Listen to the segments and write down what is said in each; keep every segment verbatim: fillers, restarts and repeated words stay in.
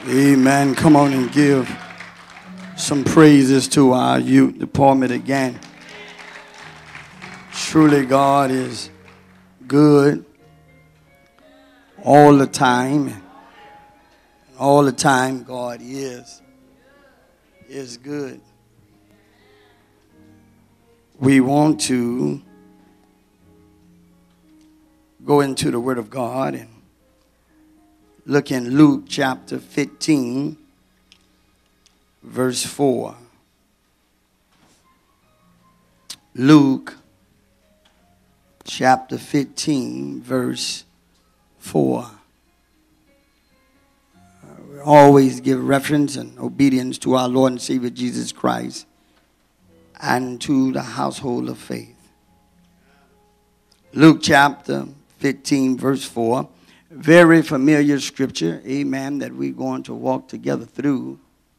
Amen. Come on and give some praises to our youth department again. Truly, God is good all the time. And all the time, God is, is good. We want to go into the Word of God and look in Luke chapter fifteen, verse four. Luke chapter fifteen, verse four. Uh, we always give reference and obedience to our Lord and Savior Jesus Christ and to the household of faith. Luke chapter fifteen, verse four. Very familiar scripture, amen, that we're going to walk together through.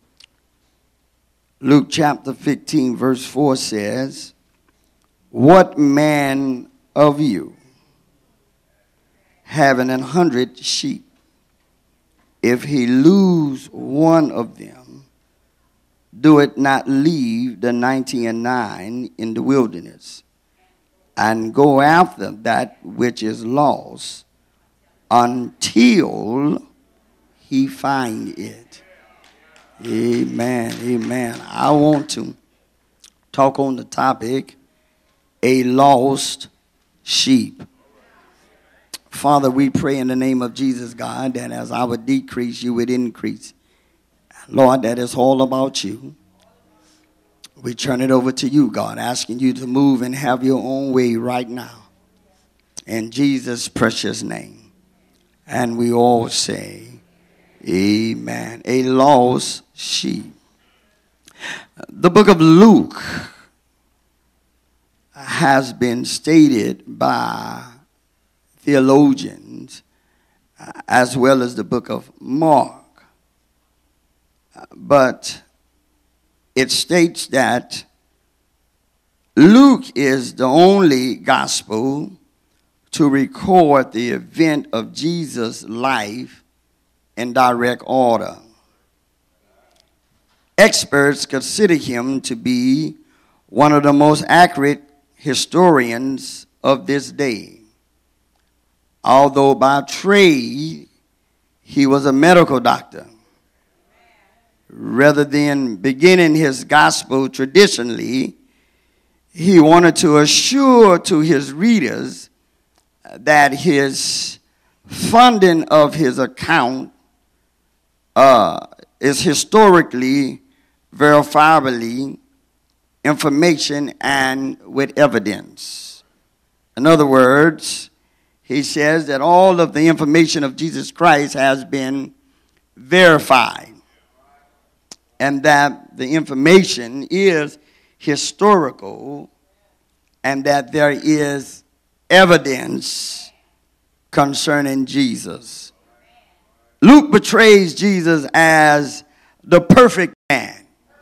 Luke chapter fifteen, verse four says, "What man of you, having an hundred sheep, if he lose one of them, do it not leave the ninety and nine in the wilderness, and go after that which is lost, until he find it." Amen. Amen. I want to talk on the topic, a lost sheep. Father, we pray in the name of Jesus, God, that as I would decrease, you would increase. Lord, that is all about you. We turn it over to you, God, asking you to move and have your own way right now. In Jesus' precious name. And we all say, amen. A lost sheep. The book of Luke has been stated by theologians as well as the book of Mark. But it states that Luke is the only gospel to record the event of Jesus' life in direct order. Experts consider him to be one of the most accurate historians of this day. Although by trade he was a medical doctor, rather than beginning his gospel traditionally, he wanted to assure to his readers that his funding of his account uh, is historically, verifiably information and with evidence. In other words, he says that all of the information of Jesus Christ has been verified and that the information is historical and that there is evidence concerning Jesus. Luke portrays Jesus as the perfect man.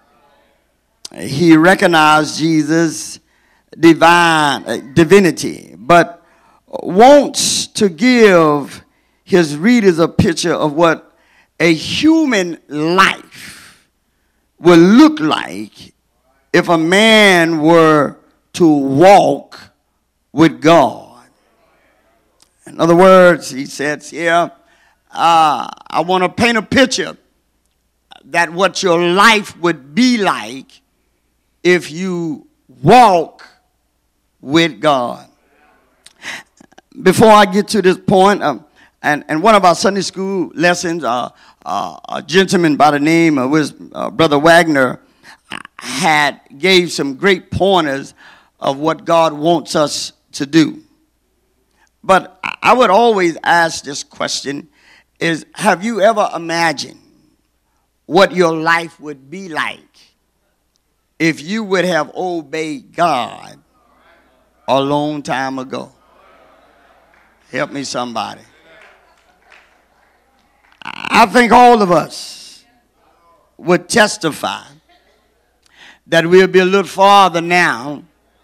He recognized Jesus' divine uh, divinity, but wants to give his readers a picture of what a human life would look like if a man were to walk with God. In other words, he says here, uh, I want to paint a picture that what your life would be like if you walk with God. Before I get to this point, um, and, and one of our Sunday school lessons, uh, uh, a gentleman by the name of his, uh, Brother Wagner had gave some great pointers of what God wants us to do. But I would always ask this question is, have you ever imagined what your life would be like if you would have obeyed God a long time ago? Help me somebody. I think all of us would testify that we'll be a little farther now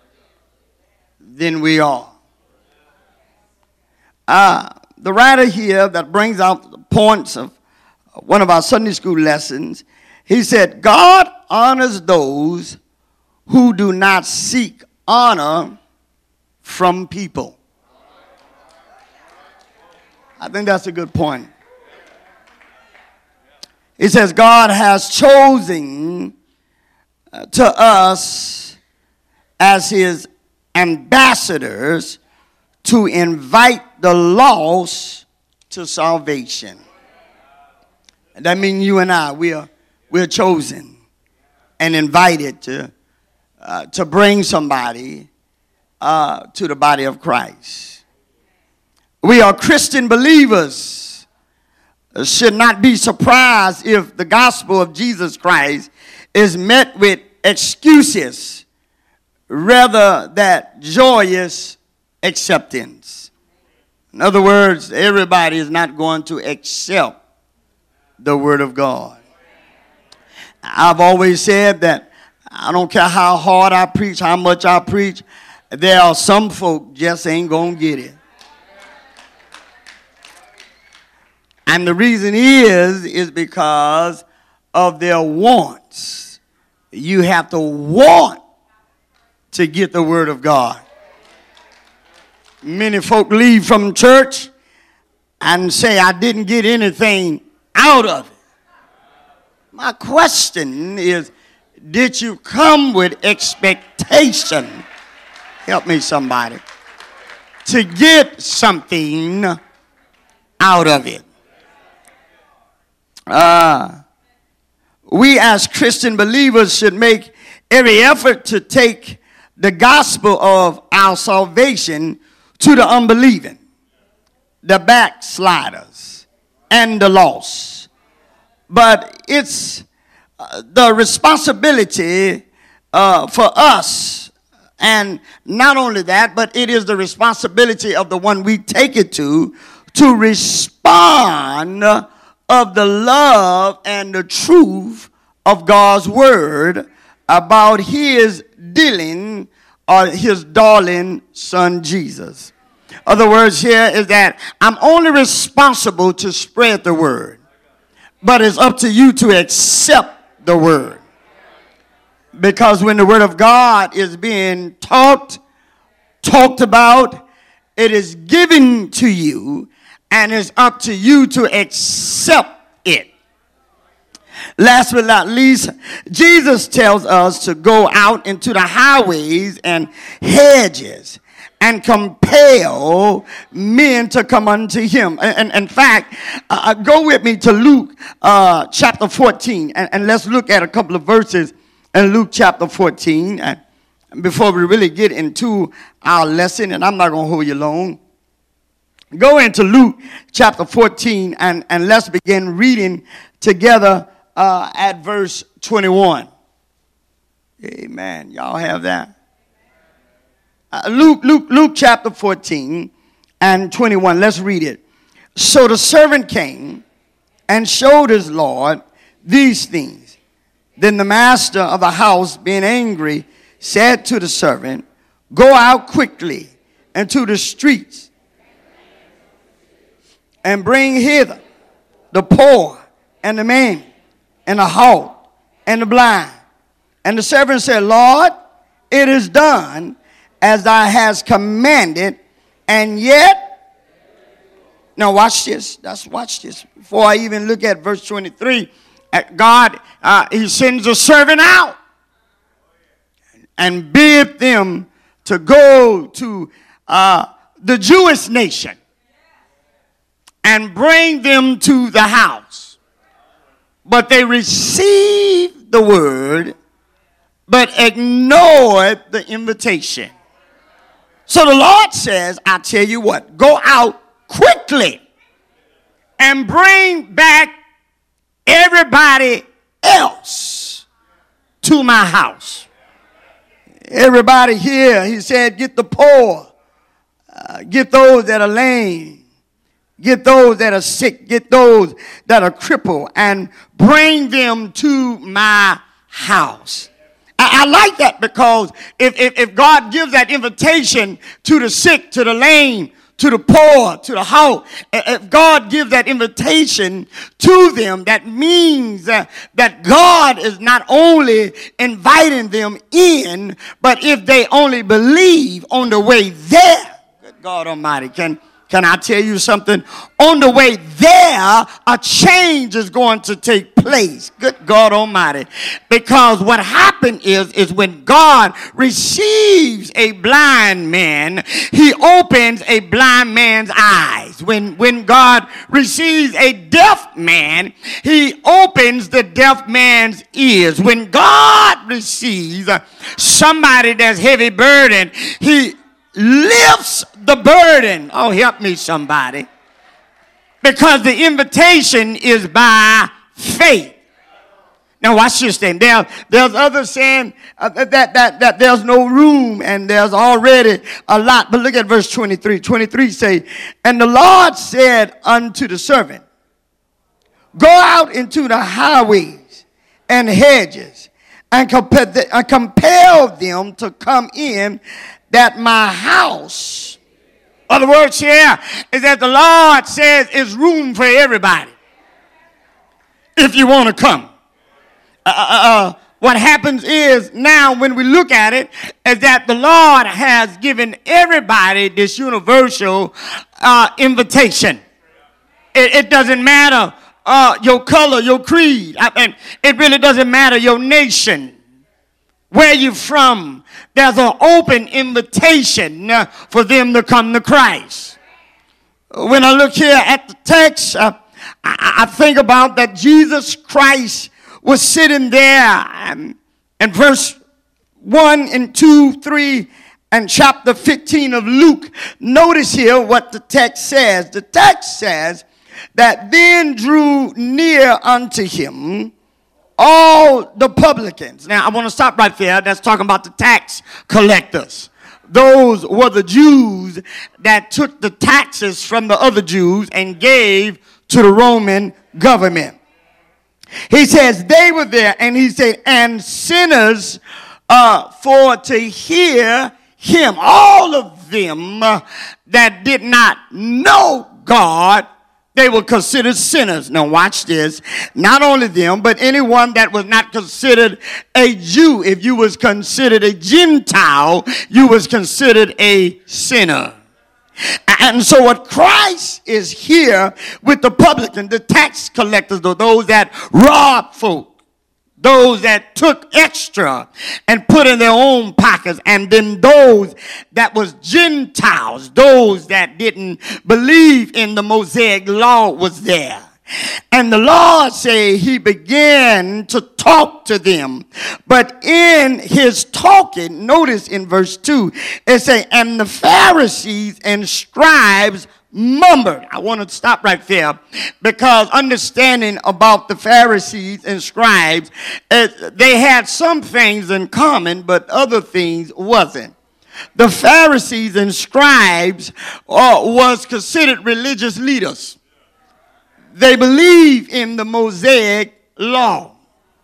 than we are. Uh, the writer here that brings out the points of one of our Sunday school lessons. He said, God honors those who do not seek honor from people. I think that's a good point. He says God has chosen uh, to us as his ambassadors to invite the lost to salvation. And that means you and I, we are we're chosen and invited to uh, to bring somebody uh, to the body of Christ. We are Christian believers. Uh, should not be surprised if the gospel of Jesus Christ is met with excuses rather than joyous acceptance. In other words, everybody is not going to accept the word of God. I've always said that I don't care how hard I preach, how much I preach, there are some folk just ain't going to get it. And the reason is, is because of their wants. You have to want to get the word of God. Many folk leave from church and say, I didn't get anything out of it. My question is, did you come with expectation? Help me, somebody. To get something out of it. Uh, we as Christian believers should make every effort to take the gospel of our salvation to the unbelieving, the backsliders, and the lost. But it's uh, the responsibility uh, for us, and not only that, but it is the responsibility of the one we take it to, to respond of the love and the truth of God's word about his dealing or his darling son Jesus. Other words here is that I'm only responsible to spread the word, but it's up to you to accept the word. Because when the word of God is being taught, talked about, it is given to you, and it's up to you to accept it. Last but not least, Jesus tells us to go out into the highways and hedges and compel men to come unto him. And, and in fact, uh, go with me to Luke uh, chapter fourteen, and, and let's look at a couple of verses in Luke chapter fourteen. And before we really get into our lesson, and I'm not going to hold you long, go into Luke chapter fourteen, and, and let's begin reading together uh, at verse twenty-one. Amen. Y'all have that? Uh, Luke, Luke, Luke chapter fourteen and twenty-one. Let's read it. So the servant came and showed his Lord these things. Then the master of the house, being angry, said to the servant, go out quickly into the streets and bring hither the poor and the man and the halt and the blind. And the servant said, Lord, it is done as thou hast commanded, and yet, now watch this, let's watch this. Before I even look at verse twenty-three, God, uh, he sends a servant out and bid them to go to uh, the Jewish nation and bring them to the house. But they received the word, but ignored the invitation. So the Lord says, I tell you what, go out quickly and bring back everybody else to my house. Everybody here, he said, get the poor, uh, get those that are lame, get those that are sick, get those that are crippled, and bring them to my house. I, I like that, because if, if, if God gives that invitation to the sick, to the lame, to the poor, to the house. If God gives that invitation to them, that means uh, that God is not only inviting them in, but if they only believe on the way there, good God Almighty, can Can I tell you something? On the way there, a change is going to take place. Good God Almighty. Because what happened is, is when God receives a blind man, he opens a blind man's eyes. When, when God receives a deaf man, he opens the deaf man's ears. When God receives somebody that's heavy burdened, he lifts the burden. Oh, help me somebody. Because the invitation is by faith. Now watch this thing. There, there's others saying uh, that, that, that there's no room and there's already a lot. But look at verse twenty-three. twenty-three say, and the Lord said unto the servant, go out into the highways and hedges and compel, uh, compel them to come in, that my house, other words here, is that the Lord says it's room for everybody. If you want to come. Uh, uh, uh, what happens is now when we look at it, is that the Lord has given everybody this universal uh, invitation. It, it doesn't matter uh, your color, your creed. I mean, it really doesn't matter your nation. Where you from, there's an open invitation uh, for them to come to Christ. When I look here at the text, uh, I, I think about that Jesus Christ was sitting there, um, in verse one and two, three, and chapter fifteen of Luke. Notice here what the text says. The text says that then drew near unto him all the publicans. Now, I want to stop right there. That's talking about the tax collectors. Those were the Jews that took the taxes from the other Jews and gave to the Roman government. He says they were there, and he said, and sinners uh, for to hear him. All of them uh, that did not know God, they were considered sinners. Now watch this. Not only them, but anyone that was not considered a Jew. If you was considered a Gentile, you was considered a sinner. And so what Christ is here with the publican, the tax collectors, those that robbed folk, those that took extra and put in their own pockets, and then those that was Gentiles, those that didn't believe in the Mosaic law was there. And the Lord say he began to talk to them. But in his talking, notice in verse two, it say, and the Pharisees and scribes murmured. I want to stop right there, because understanding about the Pharisees and scribes, uh, they had some things in common, but other things wasn't. The Pharisees and scribes uh, was considered religious leaders. They believe in the Mosaic law.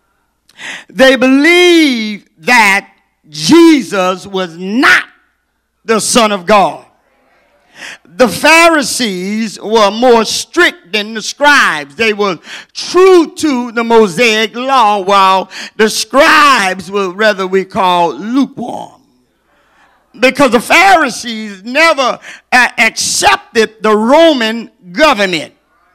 They believe that Jesus was not the Son of God. The Pharisees were more strict than the scribes. They were true to the Mosaic law, while the scribes were rather we call lukewarm. Because the Pharisees never uh, accepted the Roman government.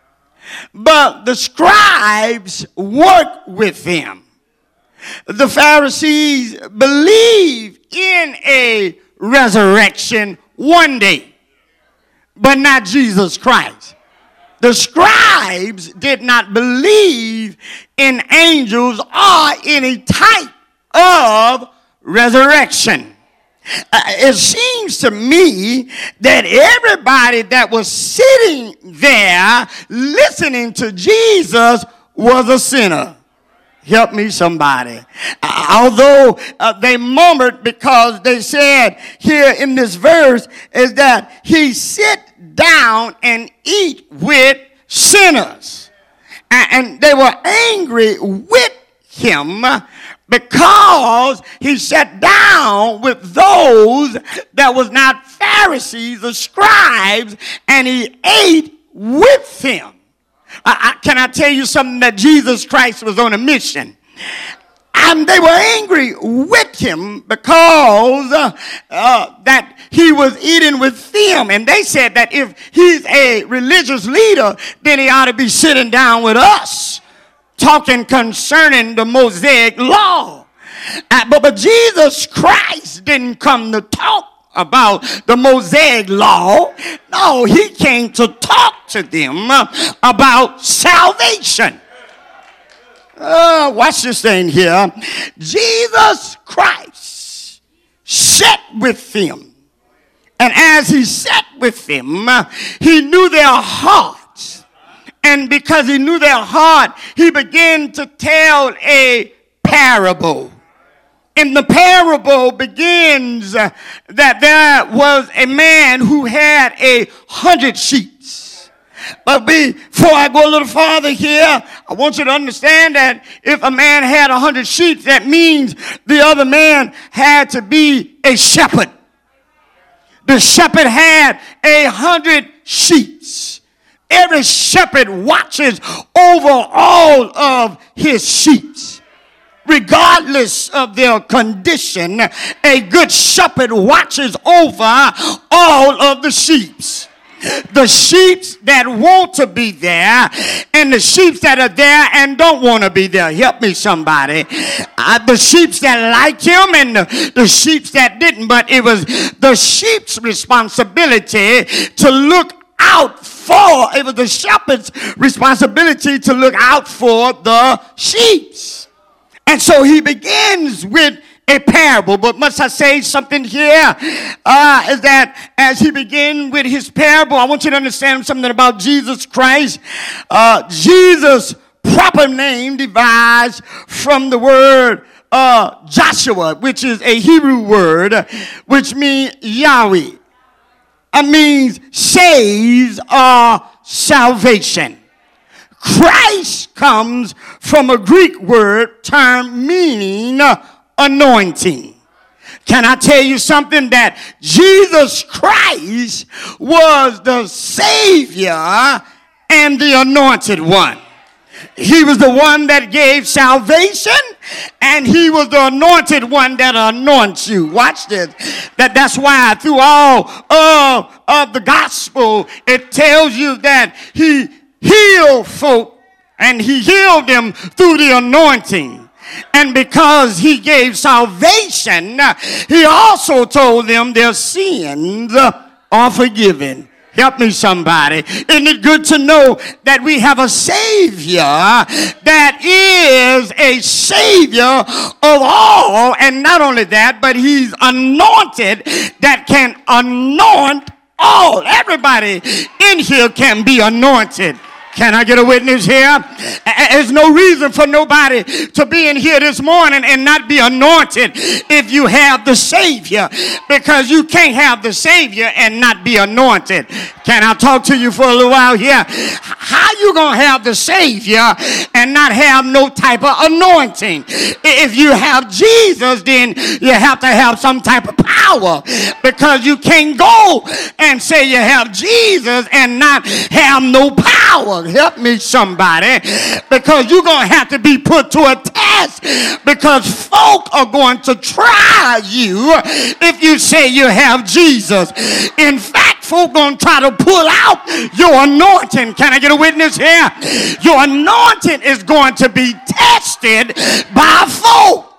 But the scribes worked with them. The Pharisees believed in a resurrection one day, but not Jesus Christ. The scribes did not believe in angels or any type of resurrection. Uh, it seems to me that everybody that was sitting there listening to Jesus was a sinner. Help me somebody. Uh, although uh, they murmured, because they said here in this verse is that he sit down and eat with sinners. And, and they were angry with him because he sat down with those that was not Pharisees or scribes, and he ate with them. I, I, can I tell you something? That Jesus Christ was on a mission. And they were angry with him because uh, uh, that he was eating with them. And they said that if he's a religious leader, then he ought to be sitting down with us, talking concerning the Mosaic law. Uh, but, but Jesus Christ didn't come to talk about the Mosaic law. No, he came to talk to them about salvation. Uh, watch this thing here. Jesus Christ sat with them. And as he sat with them, he knew their hearts. And because he knew their heart, he began to tell a parable. And the parable begins uh, that there was a man who had a hundred sheep. But before I go a little farther here, I want you to understand that if a man had a hundred sheep, that means the other man had to be a shepherd. The shepherd had a hundred sheep. Every shepherd watches over all of his sheep. Regardless of their condition, a good shepherd watches over all of the sheep. The sheep that want to be there and the sheep that are there and don't want to be there. Help me, somebody. Uh, the sheep that liked him and the, the sheep that didn't. But it was the sheep's responsibility to look out for, it was the shepherd's responsibility to look out for the sheep. And so he begins with a parable. But must I say something here? Uh, is that as he began with his parable, I want you to understand something about Jesus Christ. Uh, Jesus' proper name derives from the word uh, Joshua, which is a Hebrew word, which means Yahweh. It means saves or salvation. Christ comes from a Greek word term meaning anointing. Can I tell you something? That Jesus Christ was the Savior and the anointed one. He was the one that gave salvation, and he was the anointed one that anoints you. Watch this. That, that's why through all of, of the gospel, it tells you that he healed folk, and he healed them through the anointing. And because he gave salvation, he also told them their sins are forgiven. Help me, somebody. Isn't it good to know that we have a Savior that is a Savior of all? And not only that, but he's anointed that can anoint all. Everybody in here can be anointed. Can I get a witness here? There's no reason for nobody to be in here this morning and not be anointed if you have the Savior, because you can't have the Savior and not be anointed. Can I talk to you for a little while here? How you gonna have the Savior and not have no type of anointing? If you have Jesus, then you have to have some type of power, because you can't go and say you have Jesus and not have no power. Help me, somebody, because you're going to have to be put to a test, because folk are going to try you if you say you have Jesus. In fact, folk going to try to pull out your anointing. Can I get a witness here? Your anointing is going to be tested by folk.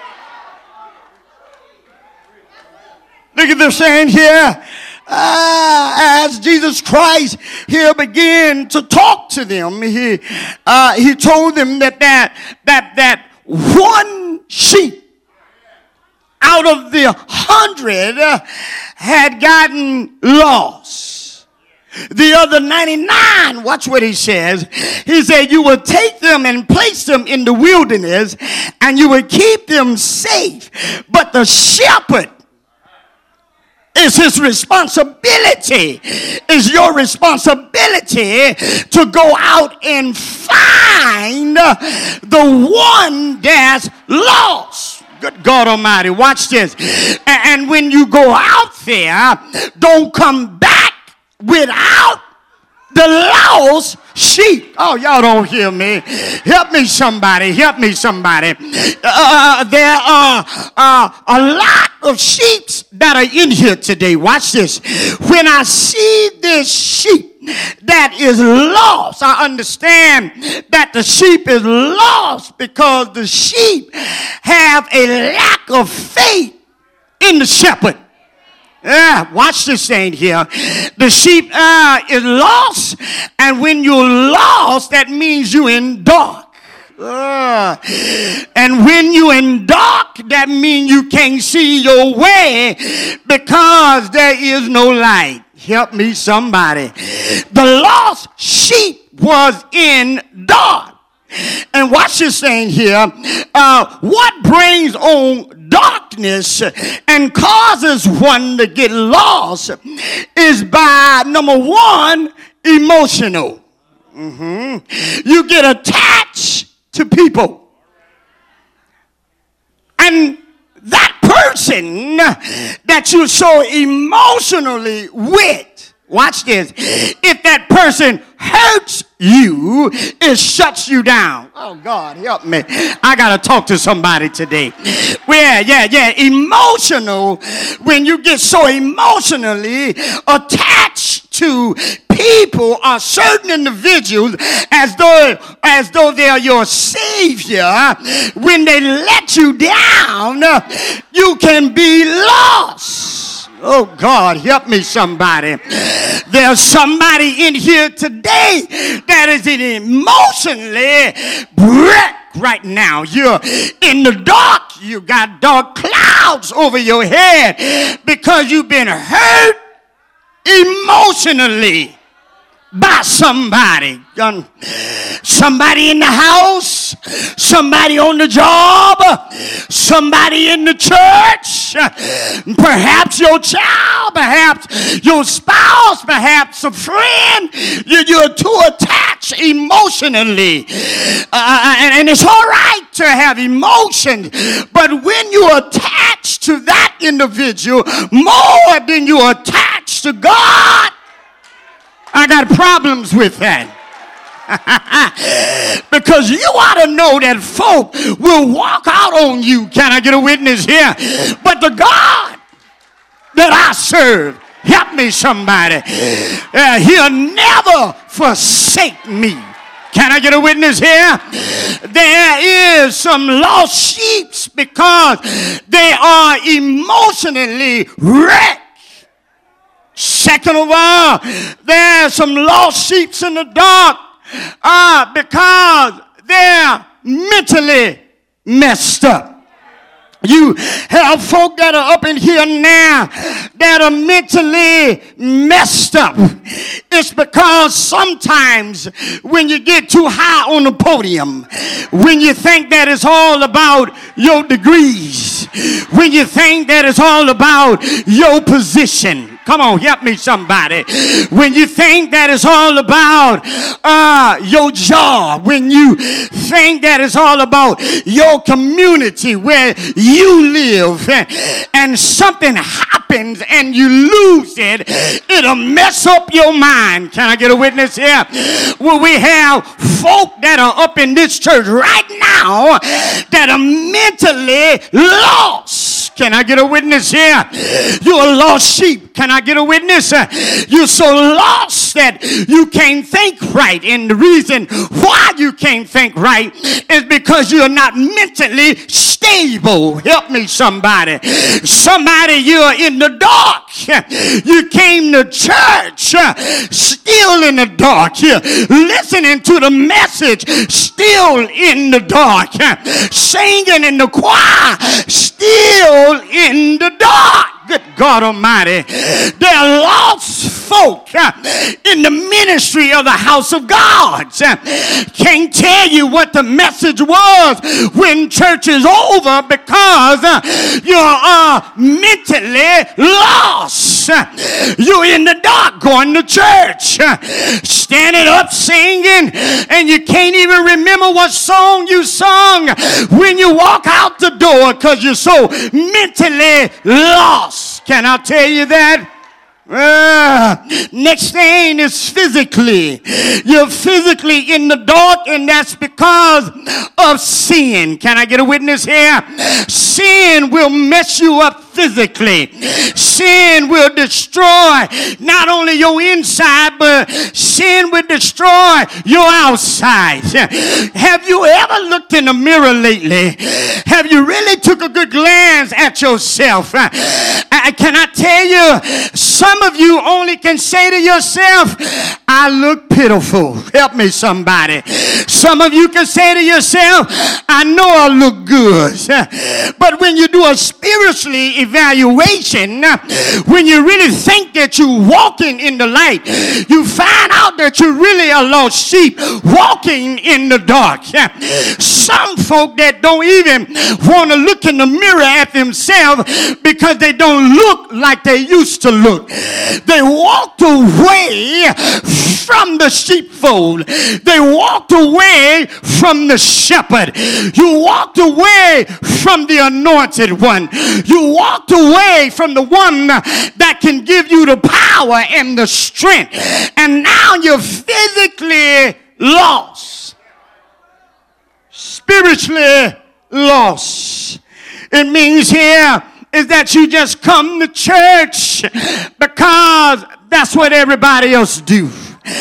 Look at this saying here. Uh, as Jesus Christ here began to talk to them, he uh, he told them that that that that one sheep out of the hundred had gotten lost. The other ninety-nine, watch what he says. He said, you will take them and place them in the wilderness, and you will keep them safe. But the shepherd Is his responsibility, is your responsibility to go out and find the one that's lost. Good God Almighty, watch this. And when you go out there, don't come back without the lost sheep. Oh, y'all don't hear me. Help me somebody. Help me somebody. Uh, there are uh, a lot of sheep that are in here today. Watch this. When I see this sheep that is lost, I understand that the sheep is lost because the sheep have a lack of faith in the shepherd. Yeah, watch this thing here. The sheep uh, is lost, and when you're lost, that means you're in dark. Uh, and when you're in dark, that means you can't see your way because there is no light. Help me, somebody. The lost sheep was in dark. And watch this thing here. Uh, what brings on darkness and causes one to get lost is by, number one, emotional. Mm-hmm. You get attached to people. And that person that you're so emotionally with, watch this, if that person hurts you, it shuts you down. Oh, God, help me. I got to talk to somebody today. Well, yeah, yeah, emotional, when you get so emotionally attached to people or certain individuals as though, as though they are your savior, when they let you down, you can be lost. Oh, God, help me somebody. There's somebody in here today that is emotionally wrecked right now. You're in the dark. You got dark clouds over your head because you've been hurt emotionally by somebody. Somebody in the house, somebody on the job, somebody in the church, perhaps your child, perhaps your spouse, perhaps a friend. You're too attached emotionally. Uh, and, and it's all right to have emotions, but when you're attached to that individual more than you're attached to God, I got problems with that. Because you ought to know that folk will walk out on you. Can I get a witness here? But the God that I serve, help me somebody, uh, he'll never forsake me. Can I get a witness here? There is some lost sheep because they are emotionally wrecked. Second of all, there's some lost sheep in the dark uh, because they're mentally messed up. You have folk that are up in here now that are mentally messed up. It's because sometimes when you get too high on the podium, when you think that it's all about your degrees, when you think that it's all about your position, come on, help me somebody. When you think that it's all about uh, your job, when you think that it's all about your community where you live, and something happens and you lose it, it'll mess up your mind. Can I get a witness here? Well, we have folk that are up in this church right now that are mentally lost. Can I get a witness here? You're a lost sheep. Can I get a witness? You're so lost that you can't think right. And the reason why you can't think right is because you're not mentally stable. Help me somebody. Somebody, you're in the dark. You came to church still in the dark. You're listening to the message still in the dark. Singing in the choir still in the dark. Good God Almighty. They're lost folk uh, in the ministry of the house of God uh, can't tell you what the message was when church is over because uh, you are mentally lost. Uh, you're in the dark going to church, uh, standing up singing, and you can't even remember what song you sung when you walk out the door because you're so mentally lost. Can I tell you that? Uh, next thing is physically. You're physically in the dark, and that's because of sin. Can I get a witness here? Sin will mess you up physically. Sin will destroy not only your inside, but sin will destroy your outside. Have you ever looked in the mirror lately? Have you really took a good glance at yourself? Uh, can I tell you, some of you only can say to yourself, I look pitiful. Help me, somebody. Some of you can say to yourself, I know I look good. But when you do a spiritually evaluation, when you really think that you're walking in the light, you find out that you're really a lost sheep walking in the dark. Some folk that don't even want to look in the mirror at themselves because they don't look like they used to look. They walked away from the sheepfold. They walked away from the shepherd. You walked away from the anointed one. You walked away from the one that can give you the power and the strength. And now you're physically lost. Spiritually lost. It means here is that you just come to church because that's what everybody else do.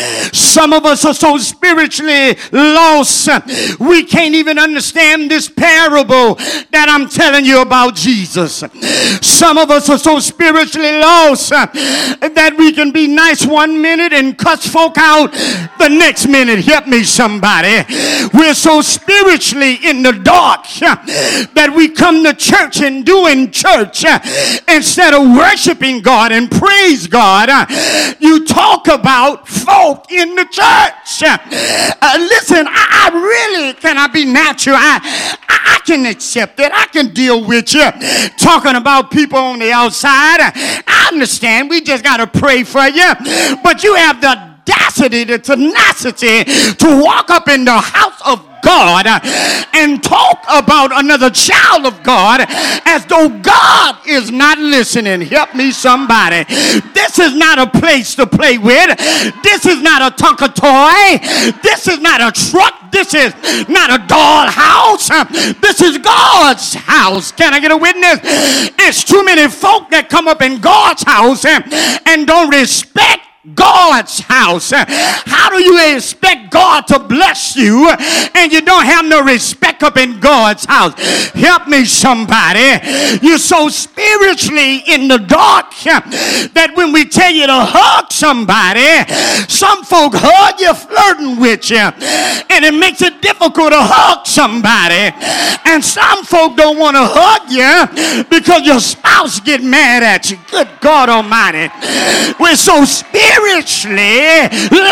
Some of us are so spiritually lost, we can't even understand this parable that I'm telling you about Jesus. Some of us are so spiritually lost that we can be nice one minute and cuss folk out the next minute. Help me, somebody. We're so spiritually in the dark that we come to church and doing church instead of worshiping God and praise God. You talk about folk in the church. Uh, listen, I, I really, can I be natural? I, I, I can accept it. I can deal with you. Talking about people on the outside, I understand. We just got to pray for you. But you have the audacity, the tenacity to walk up in the house of God and talk about another child of God as though God is not listening. Help me, somebody. This is not a place to play with. This is not a Tonka toy. This is not a truck. This is not a doll house. This is God's house. Can I get a witness? It's too many folk that come up in God's house and, and don't respect God's house. How do you expect God to bless you and you don't have no respect up in God's house? Help me, somebody. You're so spiritually in the dark that when we tell you to hug somebody, some folk hug you flirting with you, and it makes it difficult to hug somebody. And some folk don't want to hug you because your spouse get mad at you. Good God Almighty. We're so spiritually Spiritually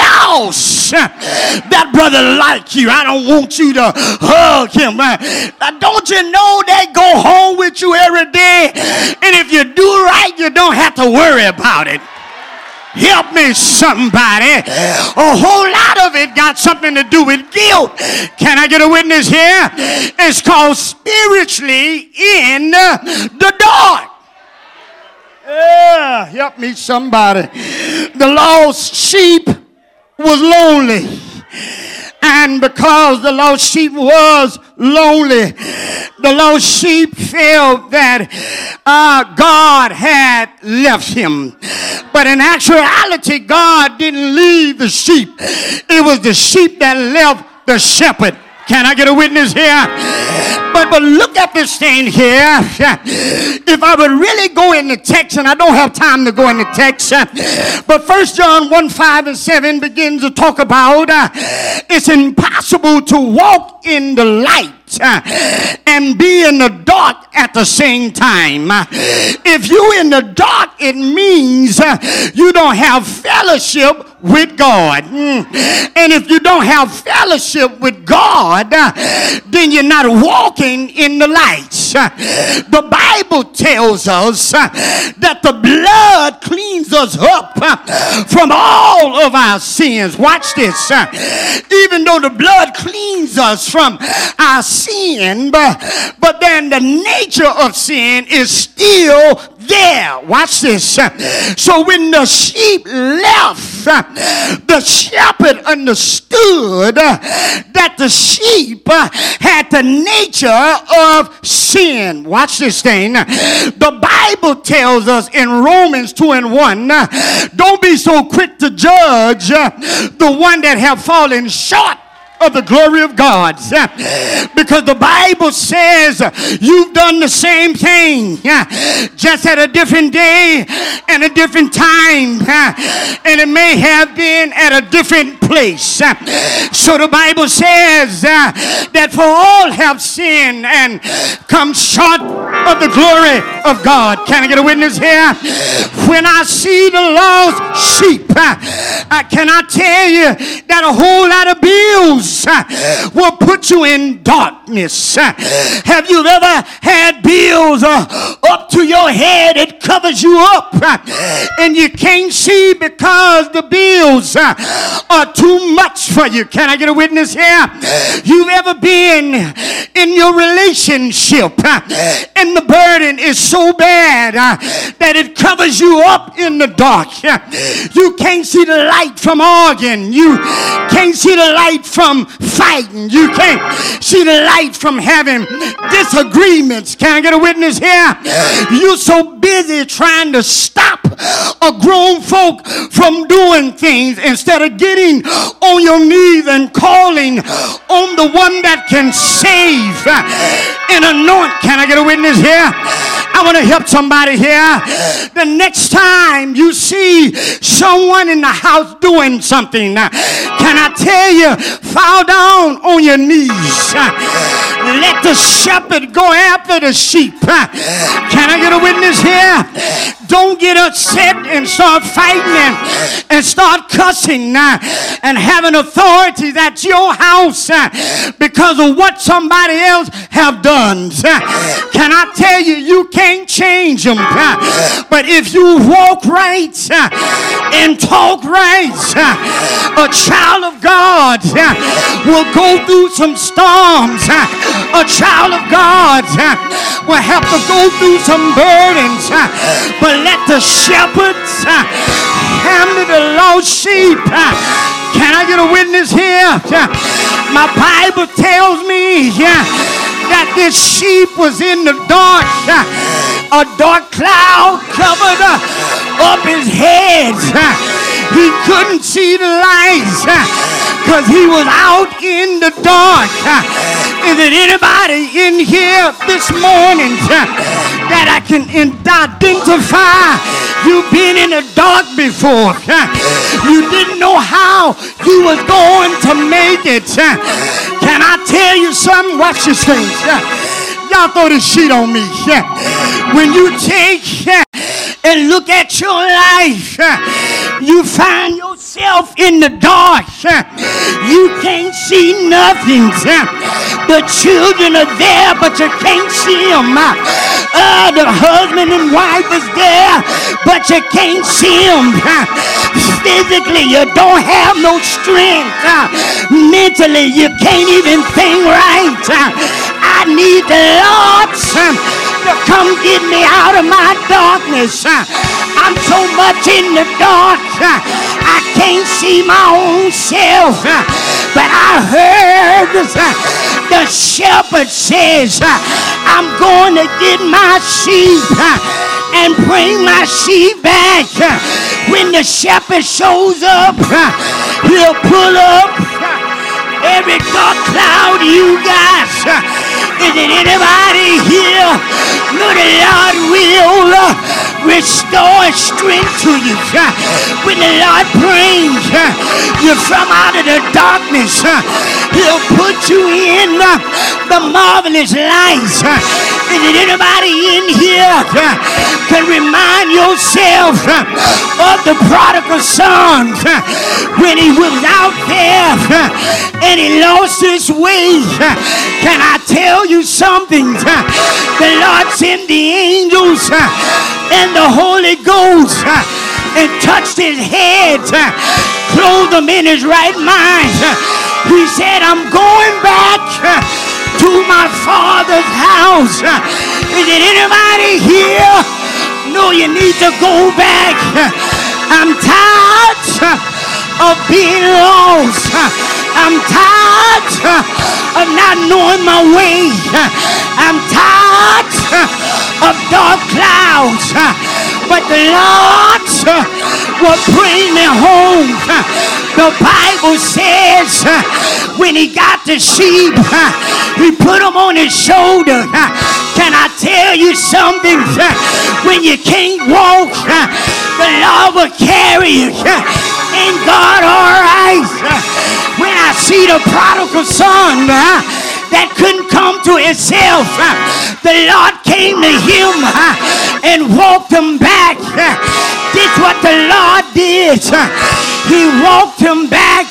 lost. That brother like you. I don't want you to hug him. Don't you know they go home with you every day? And if you do right, you don't have to worry about it. Help me, somebody. A whole lot of it got something to do with guilt. Can I get a witness here? It's called spiritually in the dark. Yeah, help me, somebody. The lost sheep was lonely. And because the lost sheep was lonely, the lost sheep felt that uh, God had left him. But in actuality, God didn't leave the sheep. It was the sheep that left the shepherd. Can I get a witness here? But, but look at this thing here. If I would really go in the text, and I don't have time to go in the text, but First John one, five, and seven begins to talk about uh, it's impossible to walk in the light light and be in the dark at the same time. If you in the dark, it means you don't have fellowship with God. And if you don't have fellowship with God, then you're not walking in the light. The Bible tells us that the blood cleans us up from all of our sins. Watch this. Even though the blood cleans us from our sin, but, but then the nature of sin is still there. Watch this. So when the sheep left, the shepherd understood that the sheep had the nature of sin. Watch this thing. The Bible tells us in Romans two and one, don't be so quick to judge the one that have fallen short of the glory of God, because the Bible says you've done the same thing, just at a different day and a different time, and it may have been at a different place. So the Bible says that for all have sinned and come short of the glory of God. Can I get a witness here? When I see the lost sheep, I cannot tell you that a whole lot of bills will put you in darkness. Have you ever had bills uh, up to your head? It covers you up and you can't see because the bills uh, are too much for you. Can I get a witness here? You've ever been in your relationship uh, and the burden is so bad uh, that it covers you up in the dark. You can't see the light from arguing. You can't see the light from fighting. You can't see the light from having disagreements. Can I get a witness here? You're so busy trying to stop a grown folk from doing things instead of getting on your knees and calling on the one that can save and anoint. Can I get a witness here? I want to help somebody here. The next time you see someone in the house doing something, can I tell you, fall down on your knees. Let the shepherd go after the sheep. Can I get a witness here? Don't get upset and start fighting and, and start cussing and having authority at your house because of what somebody else have done. Can I tell you, you can't change them. But if you walk right and talk right, a child of God will go through some storms. A child of God will have to go through some burdens. But let the shepherds handle the lost sheep. Can I get a witness here? My Bible tells me that this sheep was in the dark. A dark cloud covered up his head. He couldn't see the lights because he was out in the dark. Is there anybody in here this morning that I can identify? You've been in the dark before. You didn't know how you was going to make it. Can I tell you something? Watch this thing. Y'all throw this sheet on me. When you take and look at your life, you find yourself in the dark. You can't see nothing. The children are there, but you can't see them. Uh, the husband and wife is there, but you can't see them. Physically, you don't have no strength. Mentally, you can't even think right. I need the Lord to come get me out of my darkness. I'm so much in the dark, I can't see my own self. But I heard the shepherd says, I'm going to get my sheep and bring my sheep back. When the shepherd shows up, he'll pull up every dark cloud you got. Is it anybody here? No, the Lord will restore strength to you. When the Lord brings you from out of the darkness, he'll put you in the marvelous light. Is it anybody in here can remind yourself of the prodigal son when he was out there and he lost his way? Can I tell you something? The Lord sent the angels and the Holy Ghost and touched his head, clothed him in his right mind. He said, I'm going back to my father's house. Is it anybody here? No, you need to go back. I'm tired of being lost. I'm tired of not knowing my way. I'm tired of dark clouds. But the Lord will bring me home. The Bible says when he got the sheep, he put them on his shoulder. Can I tell you something? When you can't walk, the Lord will carry you. Ain't God all right? When I see the prodigal son that couldn't come to himself, the Lord came to him and walked him back. This is what the Lord did. He walked him back,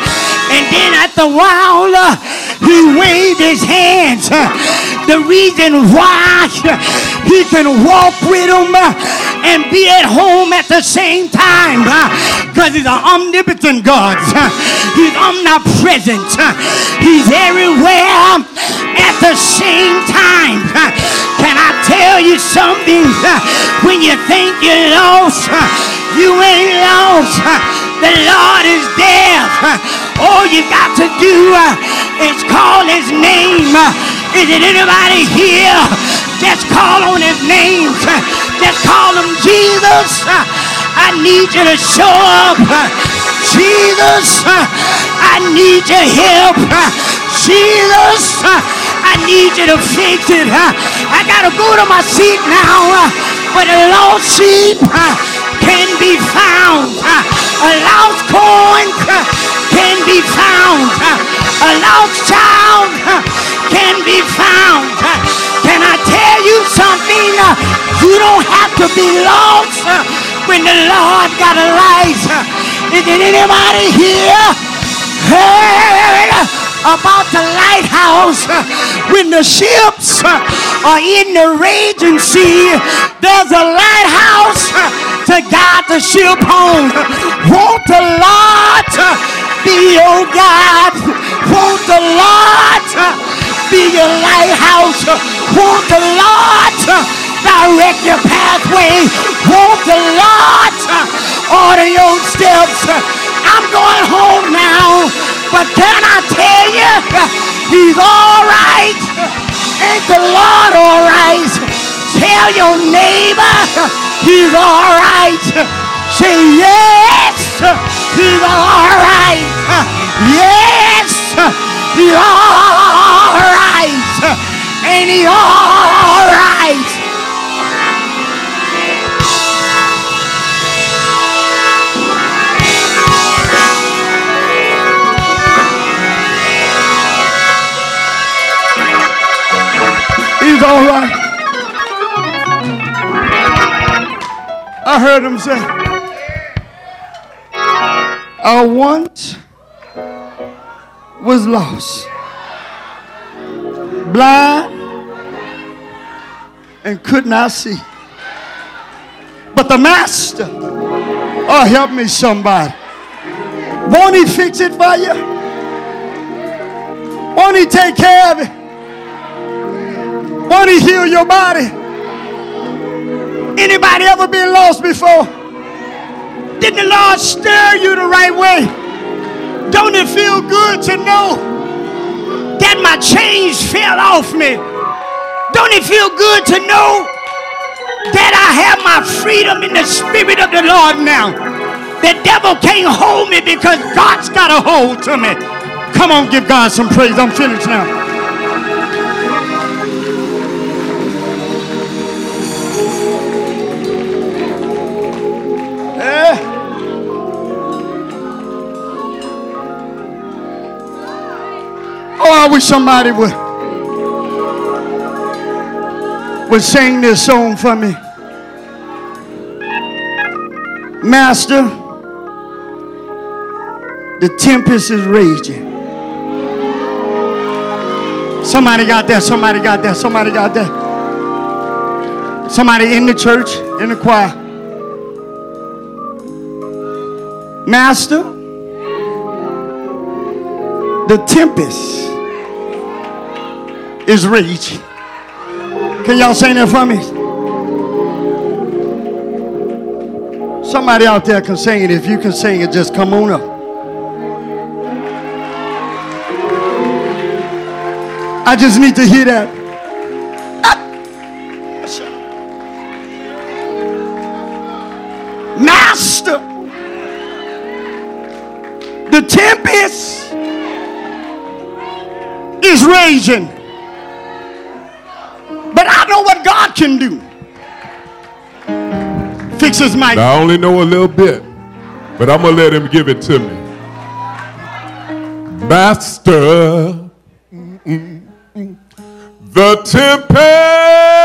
and then at the while he waved his hands. The reason why he can walk with him and be at home at the same time, because he's an omnipotent God. He's omnipresent. He's everywhere at the same time. Can I tell you something? When you think you're lost, you ain't lost. The Lord is there. All you got to do is call his name. Is it anybody here? Just call on his name. Just call him Jesus. I need you to show up. Jesus, I need your help. Jesus, I need you to fix it. I gotta go to my seat now, but a lost sheep can be found. A lost coin can be found. A lost child can be found. Can I tell you something? You don't have to be lost when the Lord got a light. Is it anybody here heard about the lighthouse? When the ships are in the raging sea, there's a lighthouse to guide the ship home. Won't the Lord be your God? Won't the Lord be your lighthouse? Won't the Lord direct your pathway? Won't the Lord order your steps? I'm going home now, but can I tell you, he's all right. Ain't the Lord all right? Tell your neighbor he's all right. Say yes, he's all right. Yes, he's all right. Ain't he all right? He's all right. I heard him say, I once was lost, blind, and could not see. But the master, oh, help me somebody. Won't he fix it for you? Won't he take care of it? Won't he heal your body? Anybody ever been lost before? Didn't the Lord stir you the right way? Don't it feel good to know that my chains fell off me? Don't it feel good to know that I have my freedom in the spirit of the Lord now? The devil can't hold me because God's got a hold to me. Come on, give God some praise. I'm finished now. wish somebody would, would sing this song for me. Master, the tempest is raging. Somebody got that, somebody got that, somebody got that. Somebody in the church, in the choir. Master, the tempest is raging. Can y'all sing that for me? Somebody out there can sing it. If you can sing it, just come on up. I just need to hear that. Master, the tempest is raging. But I know what God can do. Fix his mic. I only know a little bit, but I'm going to let him give it to me. Master, the tempest